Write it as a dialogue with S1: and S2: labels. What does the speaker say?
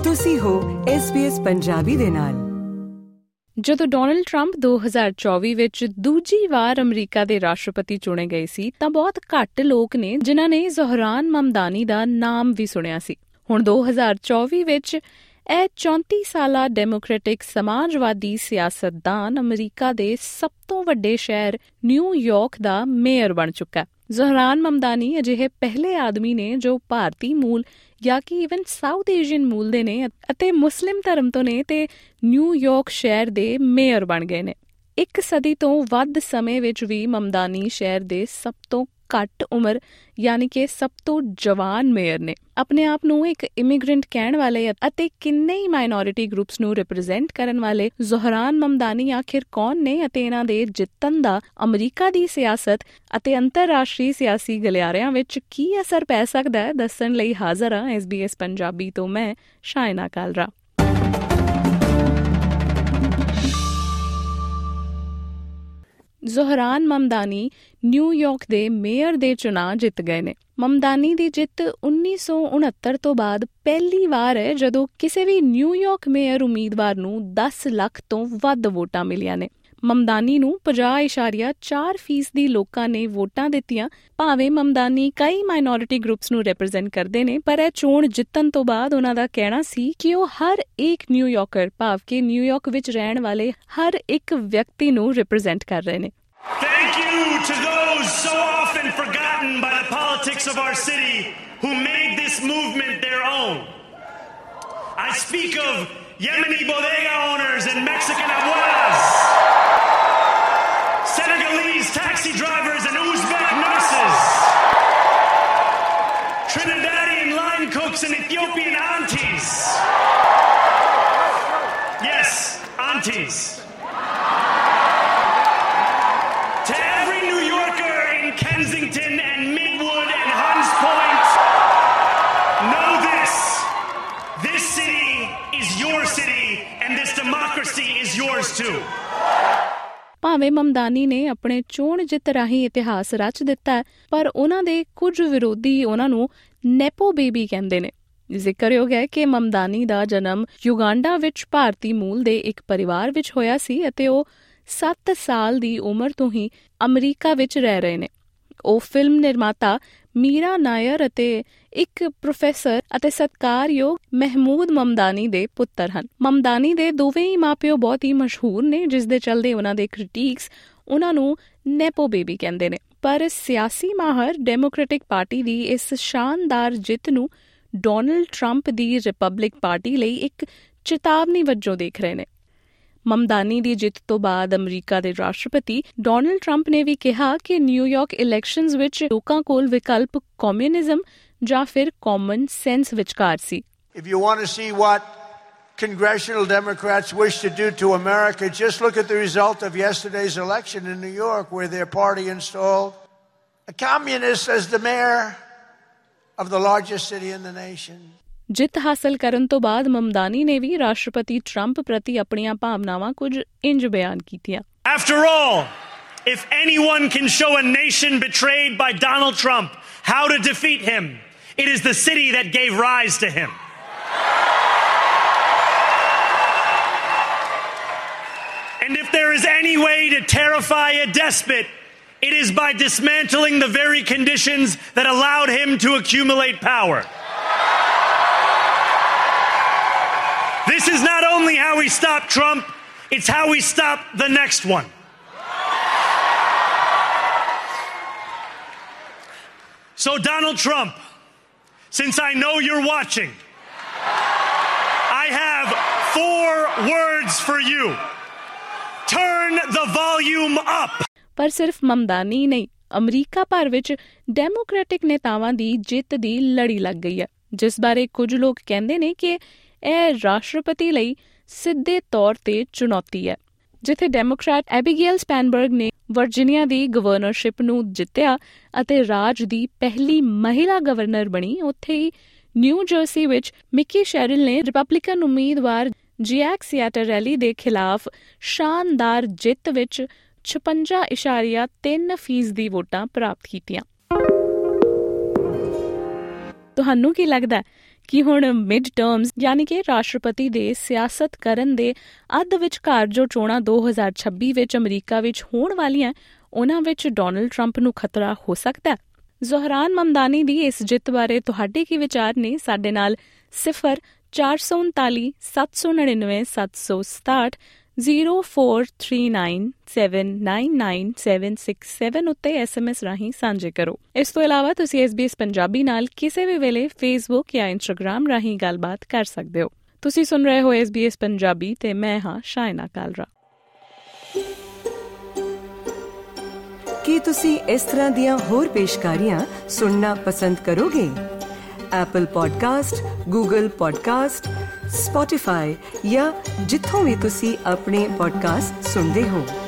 S1: ਤੁਸੀਂ ਹੋ SBS ਪੰਜਾਬੀ ਦੇ ਨਾਲ।
S2: ਜਦੋਂ ਡੋਨਲਡ ਟਰੰਪ 2024 ਵਿੱਚ ਦੂਜੀ ਵਾਰ ਅਮਰੀਕਾ ਦੇ ਰਾਸ਼ਟਰਪਤੀ ਚੁਣੇ ਗਏ ਸੀ ਤਾਂ ਬਹੁਤ ਘੱਟ ਲੋਕ ਨੇ ਜਿਨ੍ਹਾਂ ਨੇ ਜ਼ੋਹਰਾਨ ਮਮਦਾਨੀ ਦਾ ਨਾਮ ਵੀ ਸੁਣਿਆ ਸੀ। ਹੁਣ 2024 ਵਿੱਚ ਇਹ 34 ਸਾਲਾ ਡੈਮੋਕ੍ਰੈਟਿਕ ਸਮਾਜਵਾਦੀ ਸਿਆਸਤਦਾਨ ਅਮਰੀਕਾ ਦੇ ਸਭ ਤੋਂ ਵੱਡੇ ਸ਼ਹਿਰ ਨਿਊਯਾਰਕ ਦਾ ਮੇਅਰ ਬਣ ਚੁੱਕਾ। ਜ਼ੋਹਰਾਨ ਮਮਦਾਨੀ ਅਜਿਹੇ ਪਹਿਲੇ ਆਦਮੀ ਨੇ ਜੋ ਭਾਰਤੀ ਮੂਲ ਜਾਂ ਕਿ ਈਵਨ ਸਾਊਥ ਏਸ਼ੀਅਨ ਮੂਲ ਦੇ ਨੇ ਅਤੇ ਮੁਸਲਿਮ ਧਰਮ ਤੋਂ ਨੇ ਤੇ ਨਿਊਯਾਰਕ ਸ਼ਹਿਰ ਦੇ ਮੇਅਰ ਬਣ ਗਏ ਨੇ। 1 ਸਦੀ ਤੋਂ ਵੱਧ ਸਮੇਂ ਵਿੱਚ ਵੀ ਮਮਦਾਨੀ ਸ਼ਹਿਰ ਦੇ ਸਭ ਤੋਂ ਘੱਟ ਉਮਰ ਯਾਨੀ ਕਿ ਸਭ ਤੋਂ ਜਵਾਨ ਮੇਅਰ ਨੇ। ਆਪਣੇ ਆਪ ਨੂੰ ਇੱਕ ਇਮੀਗ੍ਰੈਂਟ ਕਹਿਣ ਵਾਲੇ ਅਤੇ ਕਿੰਨੇ ਹੀ ਮਾਈਨੋਰਿਟੀ ਗਰੁੱਪਸ ਨੂੰ ਰਿਪਰੈਜ਼ੈਂਟ ਕਰਨ ਵਾਲੇ ਜ਼ੋਹਰਾਨ ਮਮਦਾਨੀ ਆਖਿਰ ਕੌਣ ਨੇ ਅਤੇ ਇਹਨਾਂ ਦੇ ਜਿੱਤਣ ਦਾ ਅਮਰੀਕਾ ਦੀ ਸਿਆਸਤ ਅਤੇ ਅੰਤਰਰਾਸ਼ਟਰੀ ਸਿਆਸੀ ਗਲਿਆਰਿਆਂ ਵਿੱਚ ਕੀ ਅਸਰ ਪੈ ਸਕਦਾ ਹੈ, ਦੱਸਣ ਲਈ ਹਾਜ਼ਰ ਹਾਂ SBS ਪੰਜਾਬੀ ਤੋਂ ਮੈਂ ਸ਼ਾਇਨਾ ਕਾਲਰਾ। ਜ਼ੋਹਰਾਨ ਮਮਦਾਨੀ ਨਿਊਯਾਰਕ ਦੇ ਮੇਅਰ ਦੇ ਚੁਣਾਵ ਜਿੱਤ ਗਏ ਨੇ। ਮਮਦਾਨੀ ਦੀ ਜਿੱਤ 1969 ਤੋਂ ਬਾਅਦ ਪਹਿਲੀ ਵਾਰ ਹੈ ਜਦੋਂ ਕਿਸੇ ਵੀ ਨਿਊਯਾਰਕ ਮੇਅਰ ਉਮੀਦਵਾਰ ਨੂੰ 10 ਲੱਖ ਤੋਂ ਵੱਧ ਵੋਟਾਂ ਮਿਲੀਆਂ ਨੇ। ਮਮਦਾਨੀ ਨੂੰ 50.4% ਲੋਕਾਂ ਨੇ ਵੋਟਾਂ ਦਿੱਤੀਆਂ। ਭਾਵੇਂ ਮਮਦਾਨੀ ਕਈ ਮਾਈਨੋਰਿਟੀ ਗਰੁੱਪਸ ਨੂੰ ਰਿਪਰੈਜ਼ੈਂਟ ਕਰਦੇ ਨੇ, ਪਰ ਇਹ ਚੋਣ ਜਿੱਤਣ ਤੋਂ ਬਾਅਦ ਉਹਨਾਂ ਦਾ ਕਹਿਣਾ ਸੀ ਕਿ ਉਹ ਹਰ ਇੱਕ ਨਿਊਯਾਰਕਰ ਭਾਵ ਕਿ ਨਿਊਯਾਰਕ ਵਿੱਚ ਰਹਿਣ ਵਾਲੇ ਹਰ ਇੱਕ ਵਿਅਕਤੀ ਨੂੰ ਰਿਪਰੈਜ਼ੈਂਟ ਕਰ ਰਹੇ ਨੇ।
S3: Thank you to those so often forgotten by the politics of our city who made this movement their own. I speak of Yemeni bodega owners and Mexican abuelas, Senegalese taxi drivers and Uzbek nurses, Trinidadian line cooks and Ethiopian aunties. Yes, aunties. To every New Yorker in Kensington and Midwood and Hunts Point, know this. This city is your city and this democracy is yours too.
S2: ਭਾਵੇਂ ਮਮਦਾਨੀ ਨੇ ਆਪਣੇ ਚੋਣ ਜਿੱਤ ਰਾਹੀਂ ਇਤਿਹਾਸ ਰਚ ਦਿੱਤਾ ਹੈ, ਪਰ ਉਹਨਾਂ ਦੇ ਕੁਝ ਵਿਰੋਧੀ ਉਹਨਾਂ ਨੂੰ ਨੇਪੋ ਬੇਬੀ ਕਹਿੰਦੇ ਨੇ। ਜ਼ਿਕਰਯੋਗ ਹੈ ਕਿ ਮਮਦਾਨੀ ਦਾ ਜਨਮ ਯੁਗਾਂਡਾ ਵਿੱਚ ਭਾਰਤੀ ਮੂਲ ਦੇ ਇੱਕ ਪਰਿਵਾਰ ਵਿੱਚ ਹੋਇਆ ਸੀ ਅਤੇ ਉਹ 7 ਸਾਲ ਦੀ ਉਮਰ ਤੋਂ ਹੀ ਅਮਰੀਕਾ ਵਿੱਚ ਰਹਿ ਰਹੇ ਨੇ। ਉਹ ਫਿਲਮ ਨਿਰਮਾਤਾ ਮੀਰਾ ਨਾਇਰ ਅਤੇ ਇੱਕ ਪ੍ਰੋਫੈਸਰ ਅਤੇ ਸਤਿਕਾਰਯੋਗ ਮਹਿਮੂਦ ਮਮਦਾਨੀ ਦੇ ਪੁੱਤਰ ਹਨ। ਮਮਦਾਨੀ ਦੇ ਦੋਵੇਂ ਹੀ ਮਾਪਿਓ ਬਹੁਤ ਹੀ ਮਸ਼ਹੂਰ ਨੇ, ਜਿਸ ਦੇ ਚੱਲਦੇ ਉਹਨਾਂ ਦੇ ਕ੍ਰਿਟਿਕਸ ਉਹਨਾਂ ਨੂੰ ਨੇਪੋ ਬੇਬੀ ਕਹਿੰਦੇ ਨੇ। ਪਰ ਸਿਆਸੀ ਮਾਹਰ ਡੈਮੋਕ੍ਰੈਟਿਕ ਪਾਰਟੀ ਦੀ ਇਸ ਸ਼ਾਨਦਾਰ ਜਿੱਤ ਨੂੰ ਡੋਨਲਡ ਟਰੰਪ ਦੀ ਰਿਪਬਲਿਕ ਪਾਰਟੀ ਲਈ ਇੱਕ ਚੇਤਾਵਨੀ ਵਜੋਂ ਦੇਖ ਰਹੇ ਨੇ। ਮਮਦਾਨੀ ਦੀ ਜਿੱਤ ਤੋਂ ਬਾਅਦ ਅਮਰੀਕਾ ਦੇ ਰਾਸ਼ਟਰਪਤੀ ਡੋਨਲਡ ਟਰੰਪ ਨੇ ਵੀ ਕਿਹਾ ਕਿ ਨਿਊਯਾਰਕ ਇਲੈਕਸ਼ਨਜ਼ ਵਿੱਚ ਲੋਕਾਂ ਕੋਲ ਵਿਕਲਪ ਕਮਿਊਨਿਜ਼ਮ ਜਾਂ ਫਿਰ ਕਾਮਨ ਸੈਂਸ ਵਿਚਕਾਰ ਸੀ।
S4: If you want to see what congressional Democrats wish to do to America, just look at the result of yesterday's election in New York, where their party installed a communist as the mayor of the largest city in the nation.
S2: ਜਿੱਤ ਹਾਸਲ ਕਰਨ ਤੋਂ ਬਾਅਦ ਮਮਦਾਨੀ ਨੇ ਵੀ ਰਾਸ਼ਟਰਪਤੀ Trump ਪ੍ਰਤੀ ਆਪਣੀਆਂ ਭਾਵਨਾਵਾਂ ਕੁਝ ਇੰਜ ਬਿਆਨ ਕੀਤੀਆਂ।
S3: After all, if anyone can show a nation betrayed by Donald Trump how to defeat him, it is the city that gave rise to him. And if there is any way to terrify a despot, it is by dismantling the very conditions that allowed him to accumulate power. This is not only how we stop Trump, it's how we stop the next one. So Donald Trump, since I know you're watching, I have 4 words for you. Turn the volume up.
S2: ਪਰ ਸਿਰਫ ਮਮਦਾਨੀ ਨਹੀਂ, America ਭਰ ਵਿੱਚ democratic ਨੇਤਾਵਾਂ ਦੀ ਜਿੱਤ ਦੀ ਲੜੀ ਲੱਗ ਗਈ ਹੈ, ਜਿਸ ਬਾਰੇ ਕੁਝ ਲੋਕ ਕਹਿੰਦੇ ਨੇ ਕਿ ਇਹ ਰਾਸ਼ਟਰਪਤੀ ਲਈ ਸਿੱਧੇ ਤੌਰ ਤੇ ਚੁਣੌਤੀ ਹੈ। ਜਿੱਥੇ ਡੈਮੋਕ੍ਰੈਟ ਐਬੀਗੇਲ ਸਪੈਨਬਰਗ ਨੇ ਵਰਜੀਨੀਆ ਦੀ ਗਵਰਨਰਸ਼ਿਪ ਨੂੰ ਜਿੱਤਿਆ ਅਤੇ ਰਾਜ ਦੀ ਪਹਿਲੀ ਮਹਿਲਾ ਗਵਰਨਰ ਬਣੀ, ਉੱਥੇ ਹੀ ਨਿਊ ਜਰਸੀ ਵਿੱਚ ਮਿਕੀ ਸ਼ੈਰਿਲ ਨੇ ਰਿਪਬਲਿਕਨ ਉਮੀਦਵਾਰ ਜੈਕ ਸਿਆਟਰੈਲੀ ਦੇ ਖਿਲਾਫ ਸ਼ਾਨਦਾਰ ਜਿੱਤ ਵਿੱਚ 56.3% ਵੋਟਾਂ ਪ੍ਰਾਪਤ ਕੀਤੀਆਂ। ਤੁਹਾਨੂੰ ਕੀ ਲੱਗਦਾ ਕਿ ਹੁਣ ਮਿਡ ਟਰਮਸ ਯਾਨੀ ਕਿ ਰਾਸ਼ਟਰਪਤੀ ਦੇ ਸਿਆਸਤ ਕਰਨ ਦੇ ਅੱਧ ਵਿਚਕਾਰ ਜੋ ਚੋਣਾਂ 2026 ਵਿੱਚ ਅਮਰੀਕਾ ਵਿੱਚ ਹੋਣ ਵਾਲੀਆਂ, ਉਹਨਾਂ ਵਿੱਚ ਡੋਨਲਡ ਟਰੰਪ ਨੂੰ ਖਤਰਾ ਹੋ ਸਕਦਾ? ਜ਼ੋਹਰਾਨ ਮਮਦਾਨੀ ਦੀ ਇਸ ਜਿੱਤ ਬਾਰੇ ਤੁਹਾਡੇ ਕੀ ਵਿਚਾਰ ਨੇ? ਸਾਡੇ ਨਾਲ 0439 799 767 0439799767 ਉੱਤੇ SMS ਰਾਹੀਂ ਸਾਂਝੇ ਕਰੋ। ਇਸ ਤੋਂ ਇਲਾਵਾ ਤੁਸੀਂ SBS ਪੰਜਾਬੀ ਨਾਲ ਕਿਸੇ ਵੀ ਵੇਲੇ ਫੇਸਬੁੱਕ ਜਾਂ ਇੰਸਟਾਗ੍ਰਾਮ ਰਾਹੀਂ ਗੱਲਬਾਤ ਕਰ ਸਕਦੇ ਹੋ। ਤੁਸੀਂ ਸੁਣ ਰਹੇ ਹੋ SBS ਪੰਜਾਬੀ ਤੇ ਮੈਂ ਹਾਂ ਸ਼ਾਇਨਾ ਕਾਲਰਾ।
S1: ਕੀ ਤੁਸੀਂ ਇਸ ਤਰ੍ਹਾਂ ਦੀਆਂ ਹੋਰ ਪੇਸ਼ਕਾਰੀਆਂ ਸੁਣਨਾ ਪਸੰਦ ਕਰੋਗੇ? Apple podcast, Google podcast, Spotify ਜਾਂ ਜਿੱਥੋਂ ਵੀ ਤੁਸੀਂ ਆਪਣੇ ਪੋਡਕਾਸਟ ਸੁਣਦੇ ਹੋ।